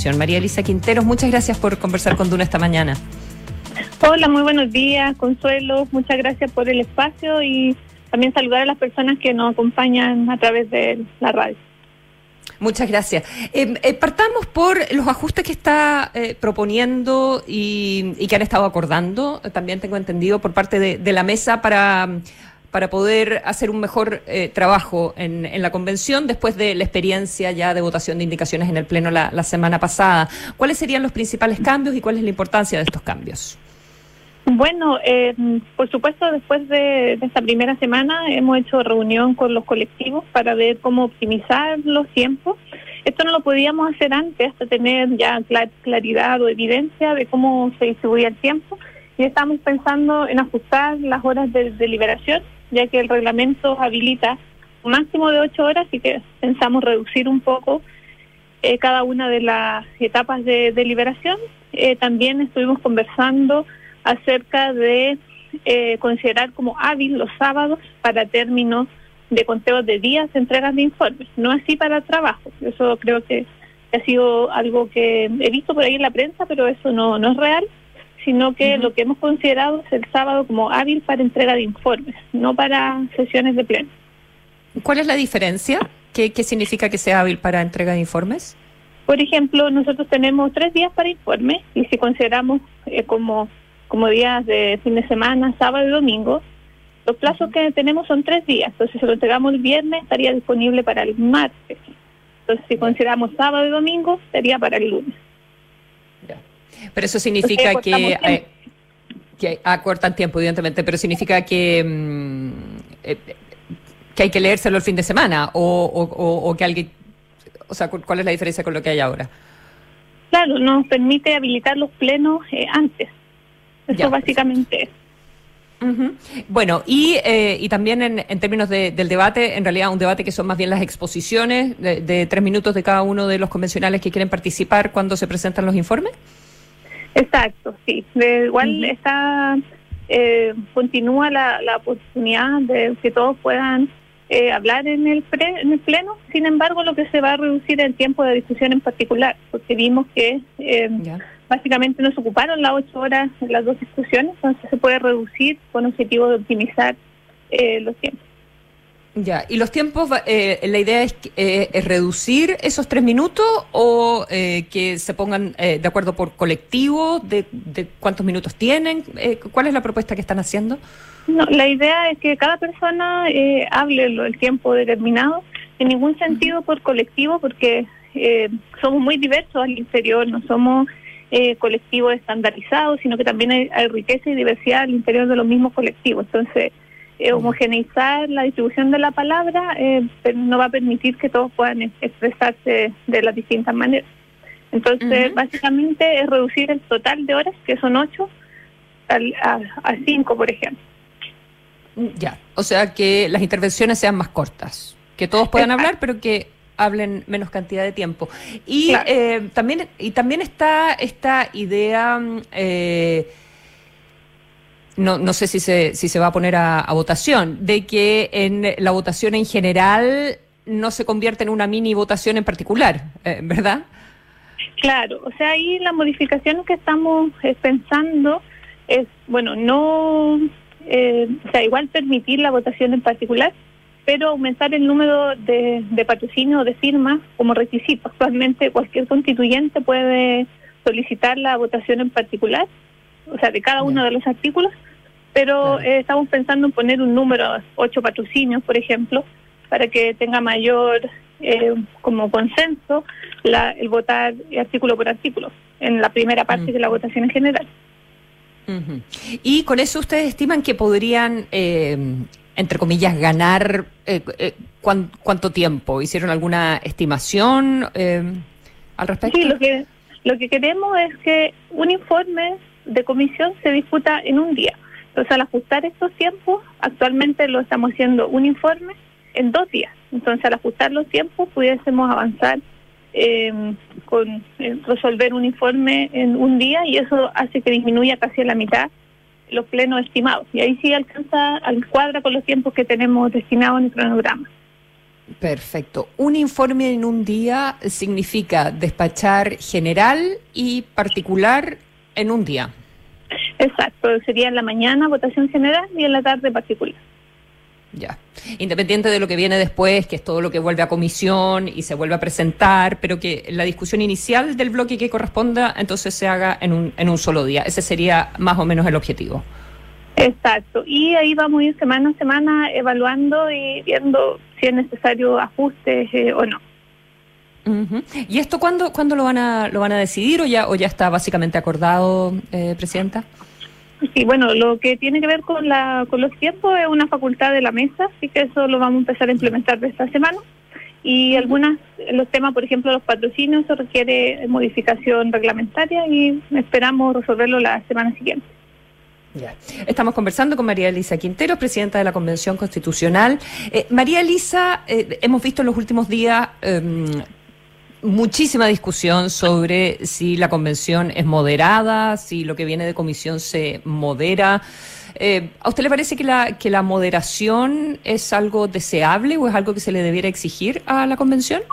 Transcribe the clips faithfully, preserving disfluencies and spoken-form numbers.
Educación. María Elisa Quinteros, muchas gracias por conversar con Duna esta mañana. Hola, muy buenos días, Consuelo. Muchas gracias por el espacio y también saludar a las personas que nos acompañan a través de la radio. Muchas gracias. Eh, eh, partamos por los ajustes que está eh, proponiendo y, y que han estado acordando, también tengo entendido, por parte de, de la mesa para, para poder hacer un mejor eh, trabajo en, en la convención después de la experiencia ya de votación de indicaciones en el Pleno la, la semana pasada. ¿Cuáles serían los principales cambios y cuál es la importancia de estos cambios? Bueno, eh, por supuesto, después de, de esta primera semana hemos hecho reunión con los colectivos para ver cómo optimizar los tiempos. Esto no lo podíamos hacer antes hasta tener ya clar- claridad o evidencia de cómo se distribuía el tiempo. Y estamos pensando en ajustar las horas de deliberación, ya que el reglamento habilita un máximo de ocho horas y que pensamos reducir un poco eh, cada una de las etapas de deliberación. Eh, también estuvimos conversando acerca de eh, considerar como hábil los sábados para términos de conteos de días de entregas de informes, no así para trabajo. Eso creo que ha sido algo que he visto por ahí en la prensa, pero eso no, no es real, sino que uh-huh. lo que hemos considerado es el sábado como hábil para entrega de informes, no para sesiones de pleno. ¿Cuál es la diferencia? ¿Qué, qué significa que sea hábil para entrega de informes? Por ejemplo, nosotros tenemos tres días para informes y si consideramos eh, como como días de fin de semana, sábado y domingo, los plazos uh-huh. que tenemos son tres días. Entonces, si lo entregamos el viernes, estaría disponible para el martes. Entonces, si consideramos sábado y domingo, sería para el lunes. Ya. Pero eso significa Entonces, que, eh, que acortan tiempo, evidentemente, pero significa que, mm, eh, que hay que leérselo el fin de semana o, o, o, o que alguien... O sea, ¿cuál es la diferencia con lo que hay ahora? Claro, nos permite habilitar los plenos eh, antes. Eso ya, básicamente es. Uh-huh. Bueno, y eh, y también en, en términos de, del debate, en realidad un debate que son más bien las exposiciones de, de tres minutos de cada uno de los convencionales que quieren participar cuando se presentan los informes. Exacto, sí. De, igual uh-huh. está eh, continúa la, la oportunidad de que todos puedan eh, hablar en el, pre, en el pleno. Sin embargo, lo que se va a reducir es el tiempo de discusión en particular, porque vimos que eh, básicamente nos ocuparon las ocho horas en las dos discusiones, entonces se puede reducir con objetivo de optimizar eh, los tiempos. Ya, ¿y los tiempos, eh, la idea es, eh, es reducir esos tres minutos o eh, que se pongan eh, de acuerdo por colectivo de, de cuántos minutos tienen? Eh, ¿Cuál es la propuesta que están haciendo? No, la idea es que cada persona eh, hable el tiempo determinado, en ningún sentido por colectivo, porque eh, somos muy diversos al interior, no somos eh, colectivos estandarizados, sino que también hay, hay riqueza y diversidad al interior de los mismos colectivos. Entonces, eh, homogeneizar la distribución de la palabra eh, no va a permitir que todos puedan expresarse de las distintas maneras. Entonces, uh-huh. básicamente es reducir el total de horas, que son ocho, al, a, a cinco, por ejemplo. Ya, o sea que las intervenciones sean más cortas, que todos puedan Exacto. hablar, pero que hablen menos cantidad de tiempo. Y claro. eh, también y también está esta idea, eh, no no sé si se si se va a poner a, a votación, de que en la votación en general no se convierte en una mini votación en particular, eh, ¿verdad? Claro, o sea, ahí la modificación que estamos eh, pensando es, bueno, no... Eh, o sea, igual permitir la votación en particular, pero aumentar el número de, de patrocinios o de firmas como requisito. Actualmente cualquier constituyente puede solicitar la votación en particular, o sea, de cada uno de los artículos, pero claro. eh, estamos pensando en poner un número, ocho patrocinios, por ejemplo, para que tenga mayor eh, como consenso la, el votar artículo por artículo, en la primera parte mm. de la votación en general. Uh-huh. Y con eso ustedes estiman que podrían, eh, entre comillas, ganar eh, eh, ¿cuán, cuánto tiempo? ¿Hicieron alguna estimación eh, al respecto? Sí, lo que lo que queremos es que un informe de comisión se discuta en un día. Entonces, al ajustar estos tiempos, actualmente lo estamos haciendo un informe en dos días. Entonces, al ajustar los tiempos, pudiésemos avanzar Eh, con eh, resolver un informe en un día y eso hace que disminuya casi a la mitad los plenos estimados y ahí sí alcanza al cuadra con los tiempos que tenemos destinados en el cronograma. Perfecto. Un informe en un día significa despachar general y particular en un día. Exacto, sería en la mañana votación general y en la tarde particular. Ya. Independiente de lo que viene después, que es todo lo que vuelve a comisión y se vuelve a presentar, pero que la discusión inicial del bloque que corresponda entonces se haga en un, en un solo día. Ese sería más o menos el objetivo. Exacto, y ahí vamos a ir semana a semana evaluando y viendo si es necesario ajustes eh, o no. Uh-huh. ¿Y esto cuándo, cuándo lo van a lo van a decidir o ya o ya está básicamente acordado, eh, Presidenta? Sí, bueno, lo que tiene que ver con la con los tiempos es una facultad de la mesa, así que eso lo vamos a empezar a implementar de esta semana. Y algunas, los temas, por ejemplo, los patrocinios, eso requiere modificación reglamentaria y esperamos resolverlo la semana siguiente. Ya. Estamos conversando con María Elisa Quinteros, presidenta de la Convención Constitucional. Eh, María Elisa, eh, hemos visto en los últimos días eh, muchísima discusión sobre si la convención es moderada, si lo que viene de comisión se modera. Eh, ¿A usted le parece que la, que la moderación es algo deseable o es algo que se le debiera exigir a la convención?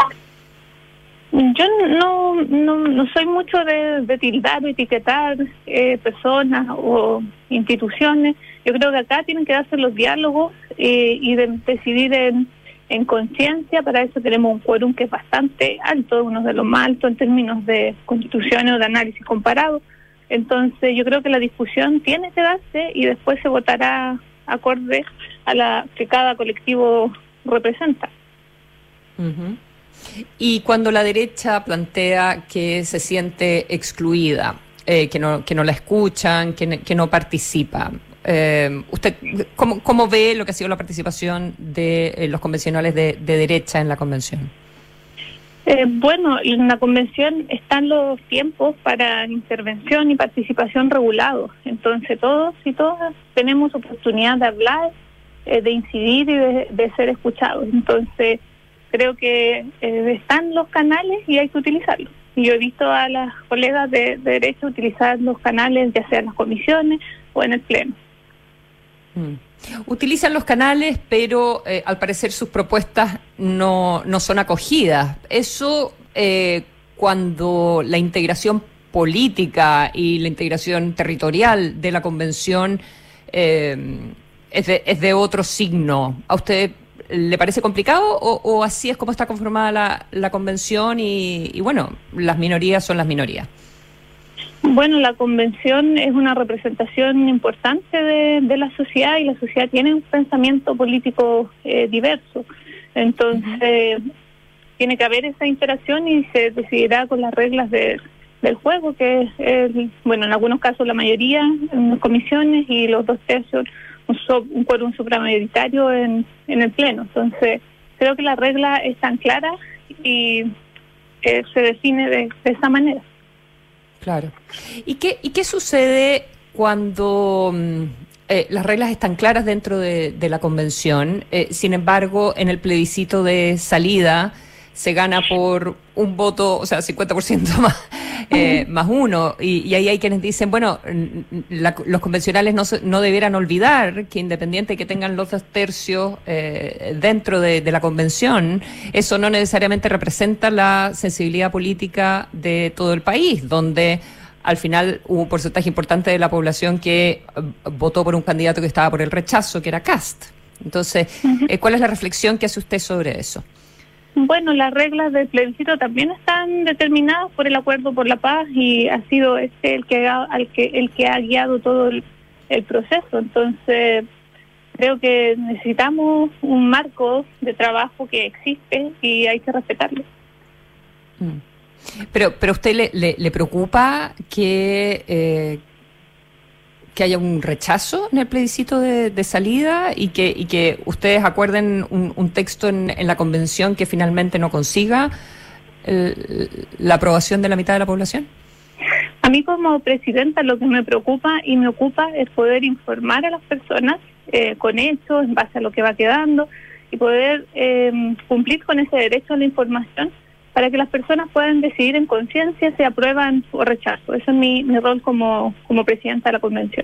Yo no no, no soy mucho de, de tildar o etiquetar eh, personas o instituciones. Yo creo que acá tienen que darse los diálogos eh, y de, decidir en, en conciencia. Para eso tenemos un quórum que es bastante alto, uno de los más altos en términos de constituciones o de análisis comparado. Entonces yo creo que la discusión tiene que darse y después se votará acorde a la que cada colectivo representa. Uh-huh. Y cuando la derecha plantea que se siente excluida, eh, que no que no la escuchan, que, que no participa, eh, ¿usted cómo, cómo ve lo que ha sido la participación de eh, los convencionales de, de derecha en la convención? Eh, bueno, en la convención están los tiempos para intervención y participación regulados. Entonces todos y todas tenemos oportunidad de hablar, eh, de incidir y de, de ser escuchados. Entonces creo que eh, están los canales y hay que utilizarlos. Y yo he visto a las colegas de, de derecha utilizar los canales, ya sea en las comisiones o en el pleno. Mm. Utilizan los canales, pero eh, al parecer sus propuestas no, no son acogidas. Eso eh, cuando la integración política y la integración territorial de la convención eh, es, de, es de otro signo. ¿A usted le parece complicado o, o así es como está conformada la, la convención y, y bueno, las minorías son las minorías? Bueno, la convención es una representación importante de, de la sociedad y la sociedad tiene un pensamiento político eh, diverso. Entonces, uh-huh. tiene que haber esa interacción y se decidirá con las reglas de, del juego, que es, el, bueno, en algunos casos la mayoría en las comisiones y los dos tercios un, so, un quórum supramayoritario en, en el pleno. Entonces, creo que la regla es tan clara y eh, se define de, de esa manera. Claro. ¿Y qué, y qué sucede cuando eh, las reglas están claras dentro de, de la convención? Eh, sin embargo, en el plebiscito de salida se gana por un voto, o sea, cincuenta por ciento más, eh, más uno. Y, y ahí hay quienes dicen, bueno, la, los convencionales no, no debieran olvidar que independiente de que tengan los dos tercios eh, dentro de, de la convención, eso no necesariamente representa la sensibilidad política de todo el país, donde al final hubo un porcentaje importante de la población que uh, votó por un candidato que estaba por el rechazo, que era Kast. Entonces, uh-huh. eh, ¿cuál es la reflexión que hace usted sobre eso? Bueno, las reglas del plebiscito también están determinadas por el Acuerdo por la Paz y ha sido este el que ha, el que el que ha guiado todo el, el proceso. Entonces, creo que necesitamos un marco de trabajo que existe y hay que respetarlo. Pero, pero a usted le, le, le preocupa que eh, que haya un rechazo en el plebiscito de, de salida y que y que ustedes acuerden un, un texto en, en la convención que finalmente no consiga el, la aprobación de la mitad de la población? A mí como presidenta lo que me preocupa y me ocupa es poder informar a las personas eh, con hechos en base a lo que va quedando y poder eh, cumplir con ese derecho a la información para que las personas puedan decidir en conciencia si aprueban o rechazo. Ese es mi, mi rol como, como presidenta de la convención.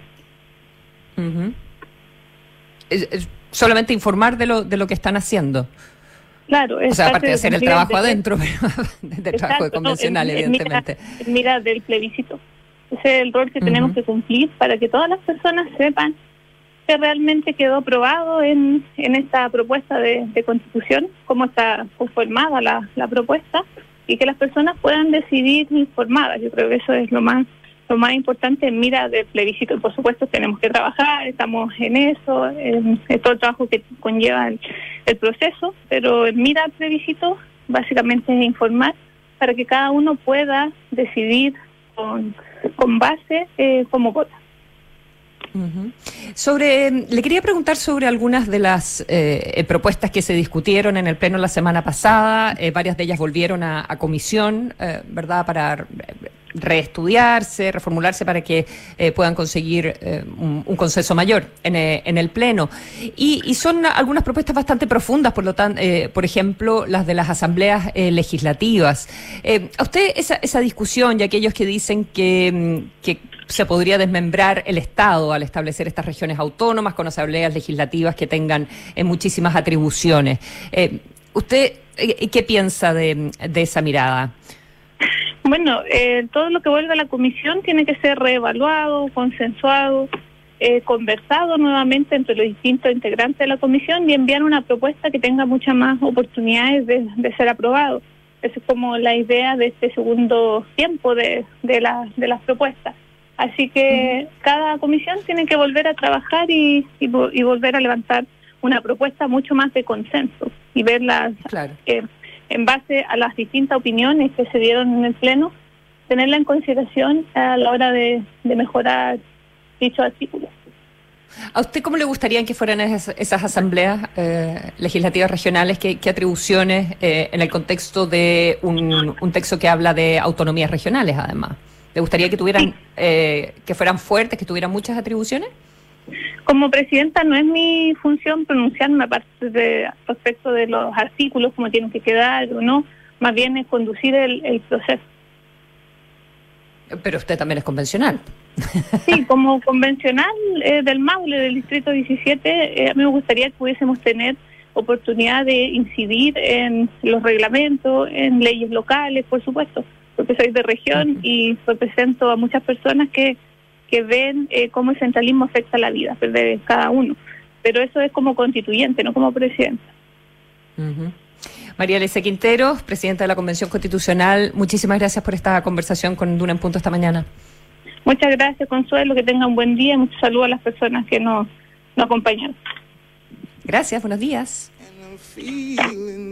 Uh-huh. Es, es solamente informar de lo de lo que están haciendo. Claro, es o sea, aparte de de hacer el trabajo de, adentro, pero de trabajo de convencional, no, en, evidentemente. En mira, mira del plebiscito. Ese es el rol que uh-huh. tenemos que cumplir para que todas las personas sepan que realmente quedó aprobado en, en esta propuesta de, de constitución, cómo está conformada la, la propuesta, y que las personas puedan decidir informadas. Yo creo que eso es lo más lo más importante en mira del plebiscito. Y por supuesto tenemos que trabajar, estamos en eso, en, en todo el trabajo que conlleva el, el proceso, pero en mira del plebiscito básicamente es informar para que cada uno pueda decidir con, con base eh, cómo vota. Uh-huh. Sobre, le quería preguntar sobre algunas de las eh, propuestas que se discutieron en el Pleno la semana pasada. Eh, varias de ellas volvieron a, a comisión, eh, ¿verdad?, para reestudiarse, reformularse para que eh, puedan conseguir eh, un, un consenso mayor en, eh, en el Pleno. Y, y son algunas propuestas bastante profundas, por lo tanto, eh, por ejemplo, las de las asambleas eh, legislativas. Eh, ¿A usted esa, esa discusión y aquellos que dicen que, que se podría desmembrar el Estado al establecer estas regiones autónomas con asambleas legislativas que tengan eh, muchísimas atribuciones? Eh, ¿Usted eh, qué piensa de, de esa mirada? Bueno, eh, todo lo que vuelve a la comisión tiene que ser reevaluado, consensuado, eh, conversado nuevamente entre los distintos integrantes de la comisión y enviar una propuesta que tenga muchas más oportunidades de, de ser aprobado. Esa es como la idea de este segundo tiempo de, de, la, de las propuestas. Así que uh-huh. cada comisión tiene que volver a trabajar y, y, y volver a levantar una propuesta mucho más de consenso y verlas claro. eh, en base a las distintas opiniones que se dieron en el Pleno, tenerla en consideración a la hora de, de mejorar dicho artículo. ¿A usted cómo le gustaría que fueran esas, esas asambleas eh, legislativas regionales? ¿Qué, qué atribuciones eh, en el contexto de un, un texto que habla de autonomías regionales, además? ¿Le gustaría que tuvieran, sí. eh, que fueran fuertes, que tuvieran muchas atribuciones? Como presidenta no es mi función pronunciarme aparte de respecto de los artículos, cómo tienen que quedar o no, más bien es conducir el, el proceso. Pero usted también es convencional. Sí, como convencional eh, del Maule, del Distrito diecisiete, eh, a mí me gustaría que pudiésemos tener oportunidad de incidir en los reglamentos, en leyes locales, por supuesto, porque soy de región uh-huh. y represento a muchas personas que que ven eh, cómo el centralismo afecta la vida de cada uno. Pero eso es como constituyente, no como presidenta. Uh-huh. María Elisa Quinteros, presidenta de la Convención Constitucional, muchísimas gracias por esta conversación con Duna en Punto esta mañana. Muchas gracias, Consuelo, que tengan un buen día y muchos saludos a las personas que nos, nos acompañan. Gracias, buenos días.